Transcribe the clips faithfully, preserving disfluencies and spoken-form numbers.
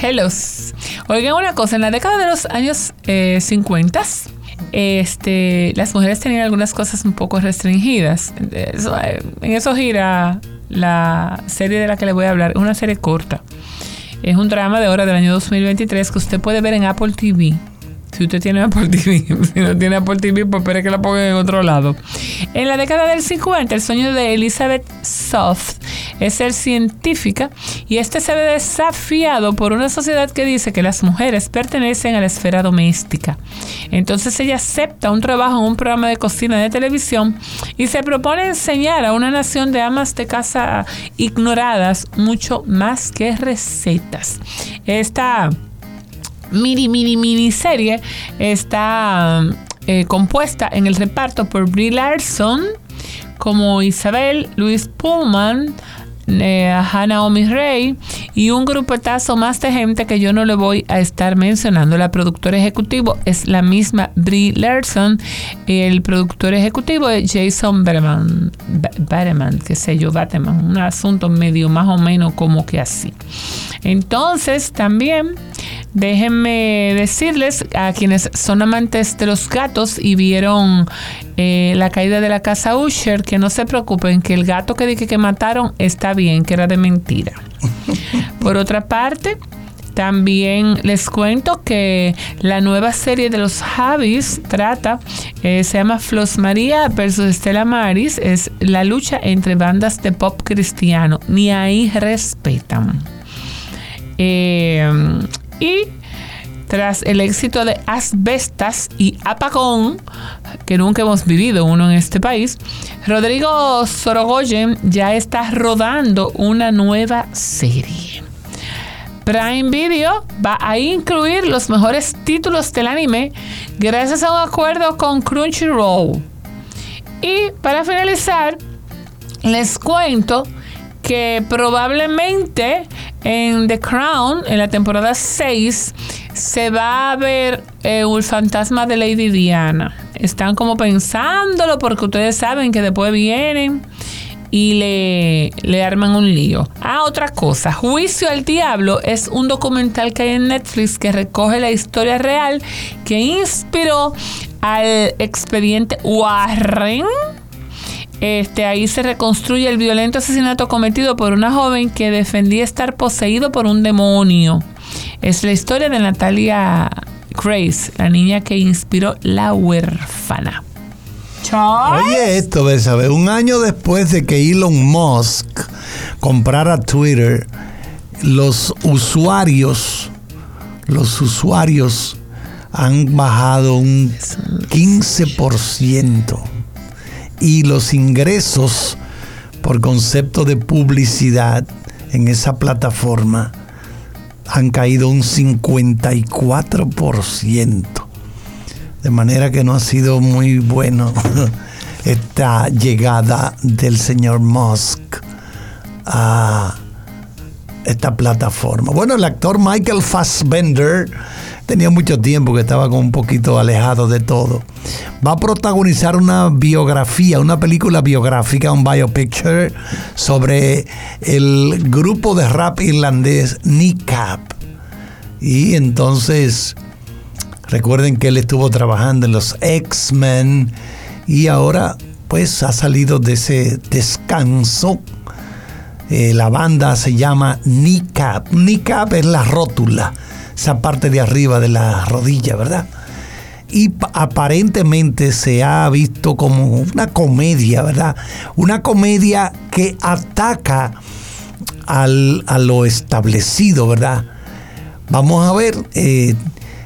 Hellos. Oigan una cosa, en la década de los años eh, cincuenta, este, las mujeres tenían algunas cosas un poco restringidas. Eso, en eso gira la serie de la que les voy a hablar. Es una serie corta. Es un drama de ahora del año dos mil veintitrés que usted puede ver en Apple T V. Si usted tiene Apple T V, si no tiene Apple T V, pues espere que la pongan en otro lado. En la década del cincuenta, el sueño de Elizabeth Soft es ser científica y este se ve desafiado por una sociedad que dice que las mujeres pertenecen a la esfera doméstica. Entonces ella acepta un trabajo en un programa de cocina de televisión y se propone enseñar a una nación de amas de casa ignoradas mucho más que recetas. Esta mini, mini, miniserie está eh, compuesta en el reparto por Brie Larson como Isabel, Louis Pullman, eh, Hannah Omi Ray y un grupetazo más de gente que yo no le voy a estar mencionando. La productora ejecutivo es la misma Brie Larson. El productor ejecutivo es Jason Bateman, Bateman, qué sé yo, Bateman, un asunto medio más o menos como que así. Entonces también déjenme decirles a quienes son amantes de los gatos y vieron eh, La caída de la casa Usher, que no se preocupen, que el gato que dije que mataron está bien, que era de mentira. Por otra parte, también les cuento que la nueva serie de los Javis trata, eh, se llama Flos María versus Estela Maris, es la lucha entre bandas de pop cristiano. Ni ahí respetan. Eh, y tras el éxito de Asbestas y Apagón, que nunca hemos vivido uno en este país, Rodrigo Sorogoyen ya está rodando una nueva serie. Prime Video va a incluir los mejores títulos del anime gracias a un acuerdo con Crunchyroll. Y para finalizar, les cuento que probablemente en The Crown, en la temporada seis, se va a ver eh, el fantasma de Lady Diana. Están como pensándolo porque ustedes saben que después vienen y le, le arman un lío. Ah, otra cosa. Juicio al Diablo es un documental que hay en Netflix que recoge la historia real que inspiró al expediente Warren. Este, ahí se reconstruye el violento asesinato cometido por una joven que defendía estar poseído por un demonio. Es la historia de Natalia Grace, la niña que inspiró La huérfana. Charles. Oye, esto, ¿sabes? Un año después de que Elon Musk comprara Twitter, los usuarios, los usuarios han bajado un quince por ciento. Y los ingresos por concepto de publicidad en esa plataforma han caído un cincuenta y cuatro por ciento. De manera que no ha sido muy bueno esta llegada del señor Musk a esta plataforma. Bueno, el actor Michael Fassbender tenía mucho tiempo que estaba como un poquito alejado de todo. Va a protagonizar una biografía, una película biográfica, un biopicture sobre el grupo de rap irlandés Nick Cave. Y entonces recuerden que él estuvo trabajando en los X-Men y ahora pues ha salido de ese descanso. Eh, la banda se llama Nick Cave. Nick Cave es la rótula, esa parte de arriba de la rodilla, ¿verdad? Y p- aparentemente se ha visto como una comedia, ¿verdad? Una comedia que ataca al, a lo establecido, ¿verdad? Vamos a ver, eh,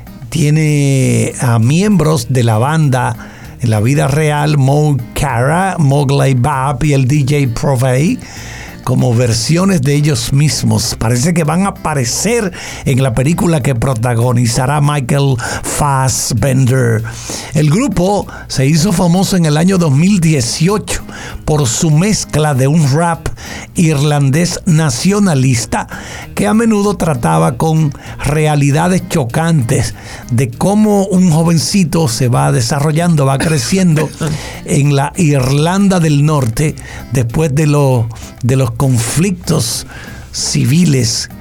tiene a miembros de la banda en la vida real, Mo Cara, Mowgli Bab y el D J Provey, como versiones de ellos mismos. Parece que van a aparecer en la película que protagonizará Michael Fassbender. El grupo se hizo famoso en el año dos mil dieciocho por su mezcla de un rap irlandés nacionalista que a menudo trataba con realidades chocantes de cómo un jovencito se va desarrollando, va creciendo en la Irlanda del Norte después de, lo, de los conflictos civiles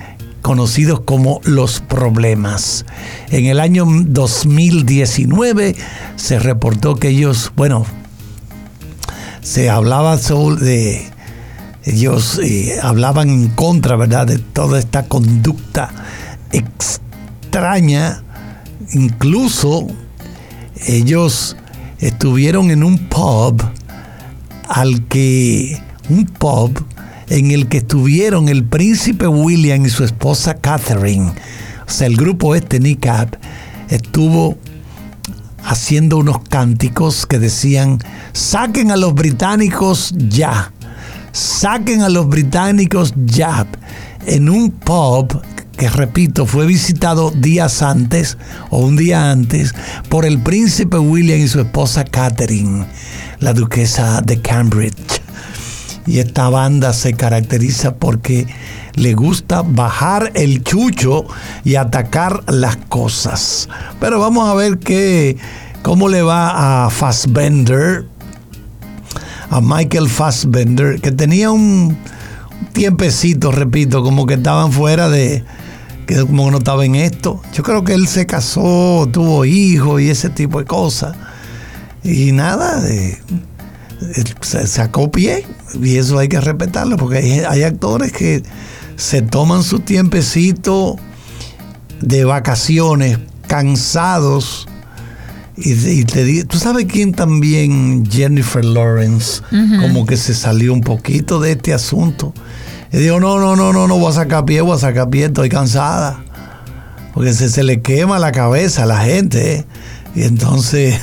conocidos como Los Problemas. En el año dos mil diecinueve se reportó que ellos, bueno, se hablaba sobre de, ellos eh, hablaban en contra, ¿verdad?, de toda esta conducta extraña. Incluso ellos estuvieron en un pub al que un pub en el que estuvieron el príncipe William y su esposa Catherine. O sea, el grupo este, N I C A P, estuvo haciendo unos cánticos que decían: saquen a los británicos ya, saquen a los británicos ya, en un pub que, repito, fue visitado días antes o un día antes por el príncipe William y su esposa Catherine, la duquesa de Cambridge. Y esta banda se caracteriza porque le gusta bajar el chucho y atacar las cosas. Pero vamos a ver qué, cómo le va a Fassbender, a Michael Fassbender, que tenía un tiempecito, repito, como que estaban fuera de, que como que no estaba en esto. Yo creo que él se casó, tuvo hijos y ese tipo de cosas. Y nada, de, se sacó pie, y eso hay que respetarlo, porque hay, hay actores que se toman su tiempecito de vacaciones, cansados, y, y te digo, tú sabes quién también, Jennifer Lawrence, uh-huh. como que se salió un poquito de este asunto, y dijo: no, no, no, no, no voy a sacar pie, voy a sacar pie, estoy cansada, porque se, se le quema la cabeza a la gente, ¿eh? Y entonces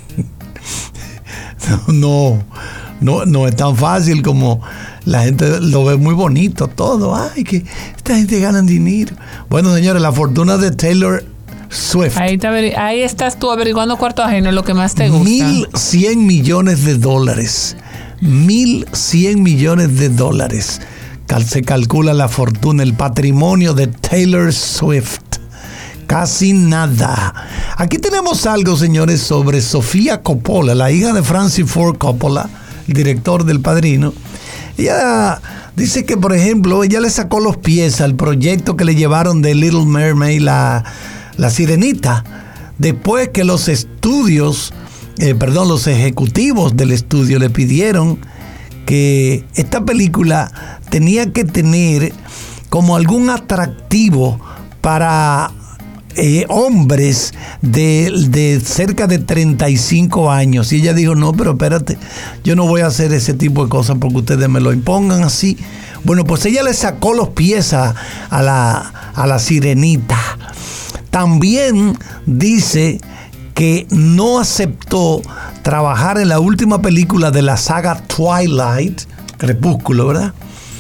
No, no, no es tan fácil como la gente lo ve muy bonito todo. Ay, que esta gente gana dinero. Bueno, señores, la fortuna de Taylor Swift. Ahí, te averi- ahí estás tú averiguando cuarto ajeno, lo que más te gusta. Mil cien millones de dólares. Mil cien millones de dólares. Cal- se calcula la fortuna, el patrimonio de Taylor Swift. Casi nada. Aquí tenemos algo, señores, sobre Sofía Coppola, la hija de Francis Ford Coppola, el director del Padrino. Ella dice que, por ejemplo, ella le sacó los pies al proyecto que le llevaron de Little Mermaid, la, la Sirenita, después que los estudios, eh, perdón, los ejecutivos del estudio le pidieron que esta película tenía que tener como algún atractivo para Eh, hombres de, de cerca de treinta y cinco años. Y ella dijo: no, pero espérate, yo no voy a hacer ese tipo de cosas porque ustedes me lo impongan así. Bueno, pues ella le sacó los pies a, a, la, a la Sirenita. También dice que no aceptó trabajar en la última película de la saga Twilight, Crepúsculo, ¿verdad?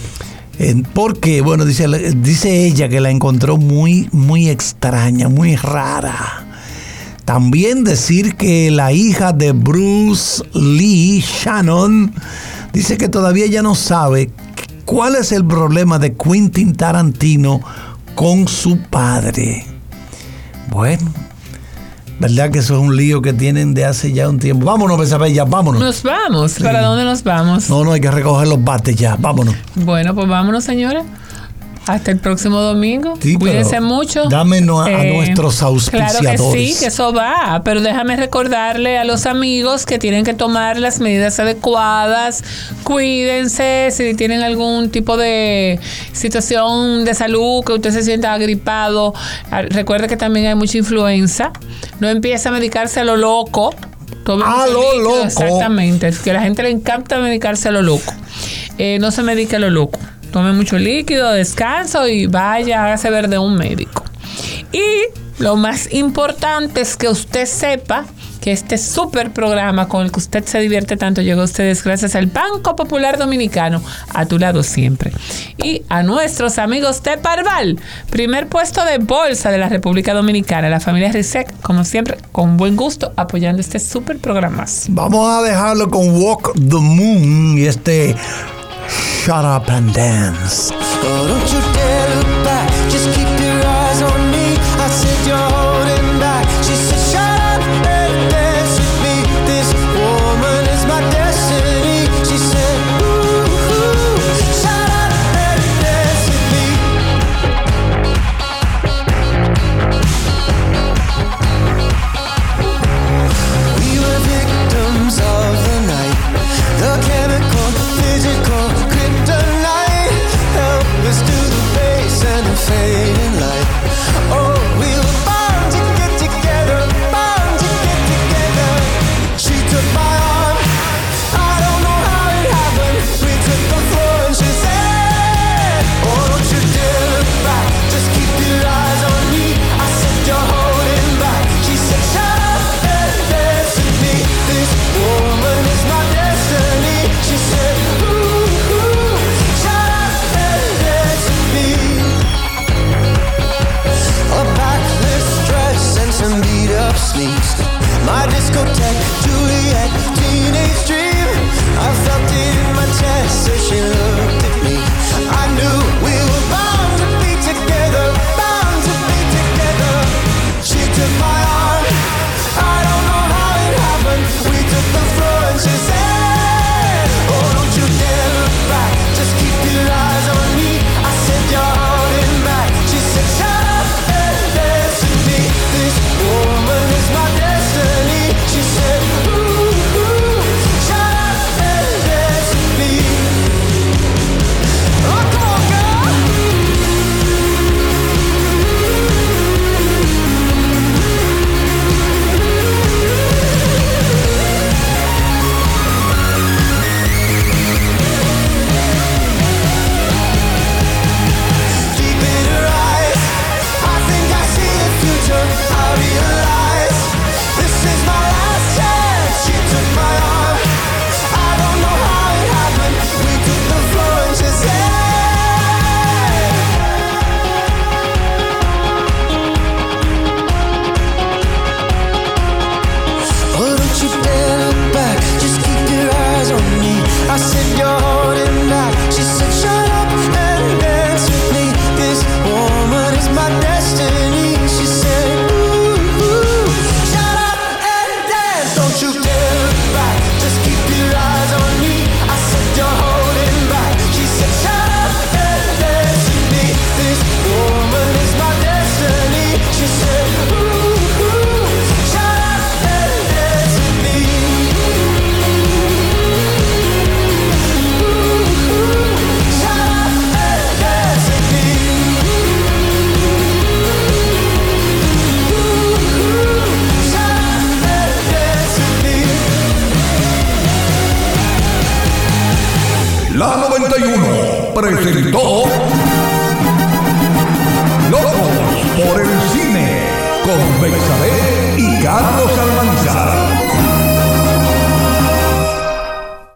Porque, bueno, dice, dice ella que la encontró muy, muy extraña, muy rara. También decir que la hija de Bruce Lee, Shannon, dice que todavía ella no sabe cuál es el problema de Quentin Tarantino con su padre. Bueno, ¿verdad que eso es un lío que tienen de hace ya un tiempo? Vámonos, Besabel, ya, vámonos. Nos vamos. Sí. ¿Para dónde nos vamos? No, no, hay que recoger los bates ya, vámonos. Bueno, pues vámonos, señora. Hasta el próximo domingo. Sí, cuídense mucho. Dámenos a, eh, a nuestros auspiciadores. Claro que sí, que eso va. Pero déjame recordarle a los amigos que tienen que tomar las medidas adecuadas. Cuídense. Si tienen algún tipo de situación de salud, que usted se sienta agripado, recuerde que también hay mucha influenza. No empiece a medicarse a lo loco. Tome A lo líquido, loco. Exactamente. Que a la gente le encanta medicarse a lo loco. Eh, no se medique a lo loco. Tome mucho líquido, descanso y vaya, hágase ver de un médico. Y lo más importante es que usted sepa que este súper programa con el que usted se divierte tanto llegó a ustedes gracias al Banco Popular Dominicano, a tu lado siempre. Y a nuestros amigos de Parval, primer puesto de bolsa de la República Dominicana, la familia Risec, como siempre, con buen gusto, apoyando este súper programa. Vamos a dejarlo con Walk the Moon y este Shut Up and Dance. Oh, don't you dare look back, just keep your eyes on me. I said you're holding back. She said shut up and dance with me. This woman is my destiny. She said ooh, ooh, shut up and dance with me. discotheque, Juliet, teenage dream. I felt it in my chest as she looked at me. I knew we were bound to be together, bound to be together. She took my arm, I don't know how it happened. We took the floor and she said, oh, don't you dare look back, just keep your eyes on me. I said, you're holding back. She said, shut up and dance with me. This woman is my destiny. She said, ooh, ooh, shut up and dance with me. Oh, come on, girl. Deep in her eyes, I think I see the future. I realize this is my last chance. She took my arm, I don't know how it happened. We took the floor and she said, oh, don't you dare look back, just keep your eyes on me. I said, you're holding back. She said, shut up and dance with me. This woman is my destiny. She said, ooh, ooh, shut up and dance. Don't you dare look back, just keep your eyes on me. I said, you're holding back. She said, shut up and dance with me. This woman is my destiny. She said, ooh, ooh, shut up and dance with me. Ooh, ooh, shut up and dance with me. Ooh, ooh, shut up and dance with me. La noventa y uno presentó Locos por el Cine con Bexabé y Carlos